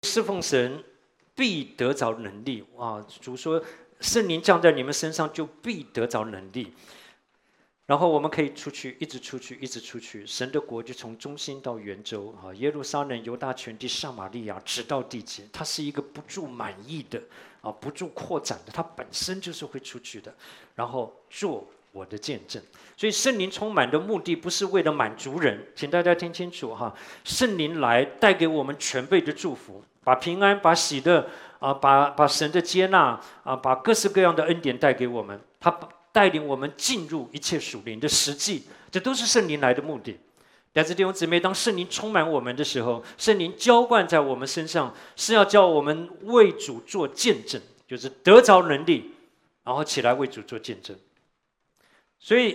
侍奉神必得着能力。哇，主说圣灵降在你们身上就必得着能力。然后我们可以出去，一直出去，一直出去。神的国就从中心到圆周啊，耶路撒冷、犹大全地、撒玛利亚，直到地极。它是一个不住满意的啊，不住扩展的，它本身就是会出去的。然后做我的见证。所以圣灵充满的目的不是为了满足人，请大家听清楚哈。圣灵来带给我们全备的祝福，把平安、把喜乐啊，把神的接纳啊，把各式各样的恩典带给我们。他带领我们进入一切属灵的实际，这都是圣灵来的目的。但是弟兄姊妹，当圣灵充满我们的时候，圣灵浇灌在我们身上，是要叫我们为主做见证，就是得着能力，然后起来为主做见证。所以，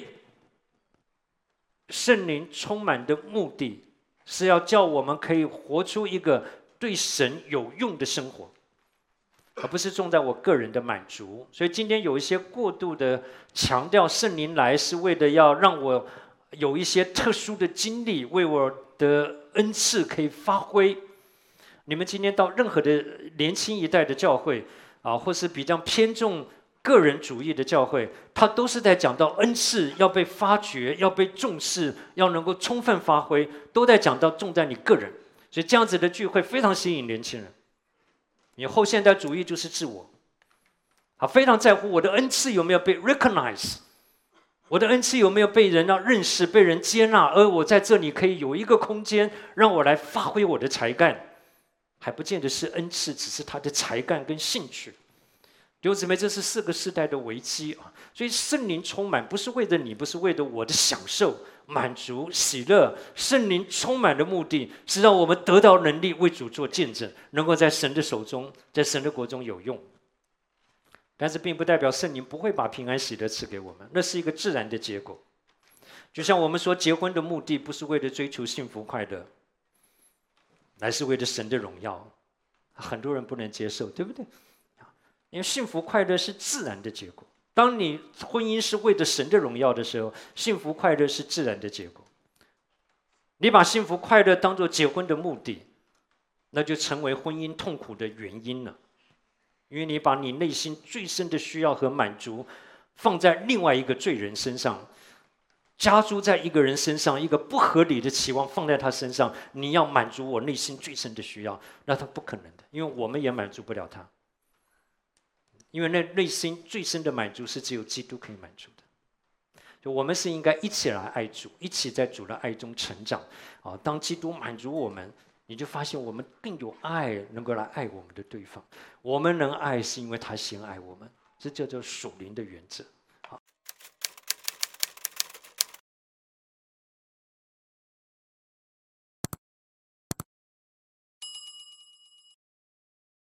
圣灵充满的目的是要叫我们可以活出一个对神有用的生活，而不是重在我个人的满足。所以今天有一些过度的强调圣灵来是为了要让我有一些特殊的经历，为我的恩赐可以发挥。你们今天到任何的年轻一代的教会啊，或是比较偏重个人主义的教会，它都是在讲到恩赐要被发掘，要被重视，要能够充分发挥，都在讲到重在你个人。所以这样子的聚会非常吸引年轻人。你后现代主义就是自我，非常在乎我的恩赐有没有被 recognize， 我的恩赐有没有被人认识、被人接纳，而我在这里可以有一个空间让我来发挥我的才干，还不见得是恩赐，只是他的才干跟兴趣。弟兄姊妹，这是4个世代的危机啊！所以圣灵充满不是为了你，不是为了我的享受、满足、喜乐。圣灵充满的目的是让我们得到能力，为主做见证，能够在神的手中，在神的国中有用。但是并不代表圣灵不会把平安喜乐赐给我们，那是一个自然的结果。就像我们说，结婚的目的不是为了追求幸福快乐，乃是为了神的荣耀。很多人不能接受，对不对？因为幸福快乐是自然的结果。当你婚姻是为了神的荣耀的时候，幸福快乐是自然的结果。你把幸福快乐当作结婚的目的，那就成为婚姻痛苦的原因了。因为你把你内心最深的需要和满足放在另外一个罪人身上，加诸在一个人身上，一个不合理的期望放在他身上，你要满足我内心最深的需要，那他不可能的，因为我们也满足不了他。因为那内心最深的满足是只有基督可以满足的。就我们是应该一起来爱主，一起在主的爱中成长啊！当基督满足我们，你就发现我们更有爱，能够来爱我们的对方。我们能爱是因为他先爱我们，这叫做属灵的原则。